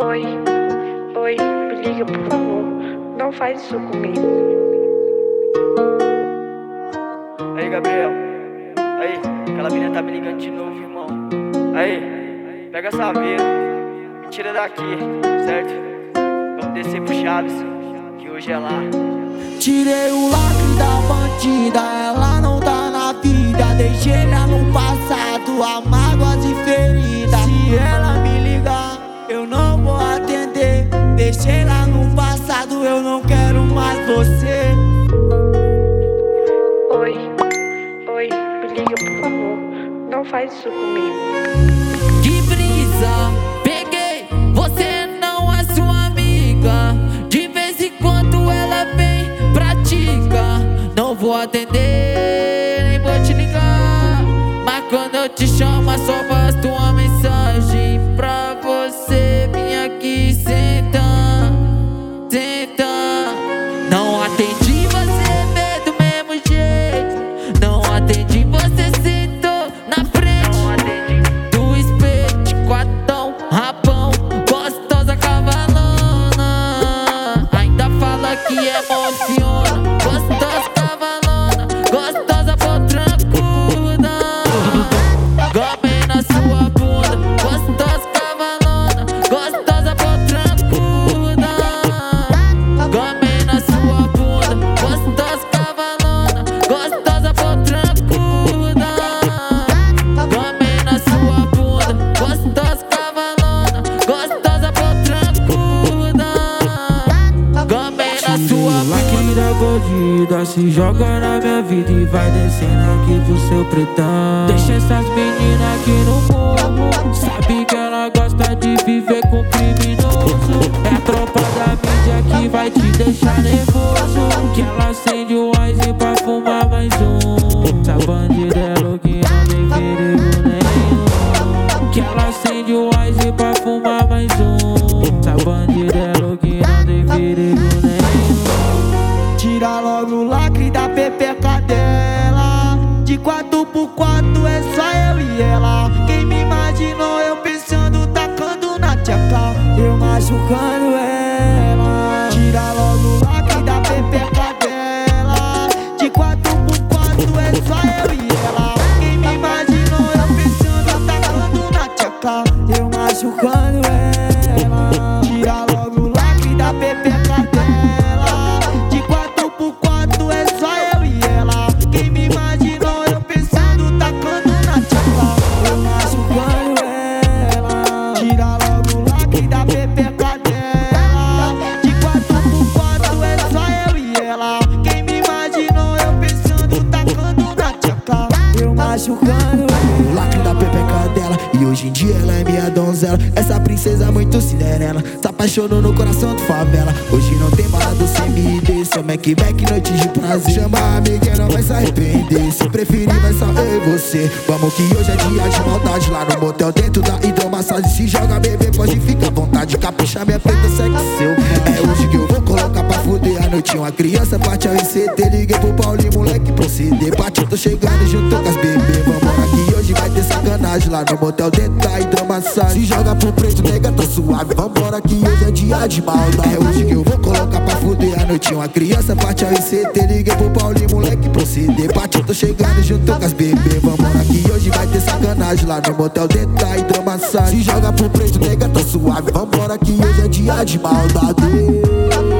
Oi, oi, me liga por favor, não faz isso comigo. Aí, Gabriel. Aí, aquela menina tá me ligando de novo, irmão. Aí, pega essa vida, me tira daqui, certo? Vamos descer pro Chaves, que hoje é lá. Tirei o lacre da bandida, ela não tá na vida. Deixei ela no passado, a mágoas e feridas. Se ela me ligar, eu não vou atender. Deixei ela no passado, eu não quero mais você. Oi, oi, me liga por favor, não faz isso comigo. Que brisa, peguei, você não é sua amiga. De vez em quando ela vem, pratica. Não vou atender, nem vou te ligar. Mas quando eu te chamo, só basta uma mensagem pra você vir aqui sentar, sentar. Não atendi, você veio do mesmo jeito. Não atendi, você sentou na frente do espelho, de quatão, rabão, gostosa cavalona. Ainda fala que emociona, gostosa cavalona, gostosa potrancuda. Gamei na sua bunda, gostosa cavalona, gostosa potrancuda. Gamei na sua bunda, gostosa cavalona, gostosa potrancuda. Gamei na sua bunda, gostosa cavalona, gostosa potrancuda. Gamei na sua lacre da bandida, se joga na minha vida e vai descendo aqui pro seu pretão. Deixa essas meninas aqui no morro, sabe que ela gosta de viver com criminoso. É a tropa da mídia que vai te deixar nervoso, que ela acende o ice pra fumar mais um. Essa bandida é louca e não tem perigo nenhum, que ela acende o ice pra fumar mais um. Essa bandida é louca e não tem perigo nenhum. Tira logo o lacre da pepeca dela. De 4x4 é só eu e ela. Quem me imaginou eu pensando, tacando na tchaca, eu machucando ela. Tira logo o lacre da pepeca dela. De 4x4 é só eu e ela. Quem me imaginou eu pensando, tacando na tchaca, eu machucando ela. Tira logo o lacre da pepeca dela. De 4x4 é só eu e ela. Quem me imaginou eu pensando, tacando na tchaca, eu machucando ela. Tira logo o lacre da pepeca dela. De 4x4 é só eu e ela. Quem me imaginou eu pensando, tacando na tchaca, eu machucando ela. O lacre da pepeca dela, e hoje em dia ela é minha donzela. Essa princesa muito Cinderela, se apaixonou no coração do favela. Hoje não tem balada sem me descer, só Mac noite de prazer. Chama a amiga, não vai se arrepender. Se preferir vai só eu e você. Vamos que hoje é dia de maldade, lá no motel dentro da hidromassagem. Se joga bebê, pode ficar à vontade, capricha minha preta, segue seu. É hoje que eu vou colocar pra fuder a noite. Uma criança parte ao ICT, liguei pro Paulinho, moleque, proceder. Bate, eu tô chegando junto com as bebê. Vambora que hoje vai ter sacanagem, lá no motel dentro da hidromassagem. Se joga pro preto, nega, tô suave. Vambora que hoje é dia de maldade. É hoje que eu vou colocar pra fuder a noite. Uma criança parte ao ICT, liguei pro Paulinho, moleque, proceder. Bate, eu tô chegando junto com as bebê. Vambora que hoje vai ter sacanagem, lá no motel dentro da hidromassagem. Se joga pro preto, nega, tô suave. Vambora que hoje é dia de maldade.